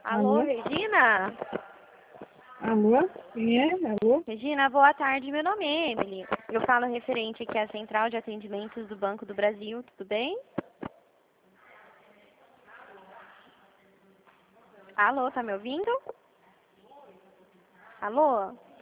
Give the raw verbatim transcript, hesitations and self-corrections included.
Alô, Alô? Regina? Alô? Quem é? Alô? Regina, boa tarde. Meu nome é Emily. Eu falo referente aqui à Central de Atendimentos do Banco do Brasil. Tudo bem? Alô, tá me ouvindo? Alô?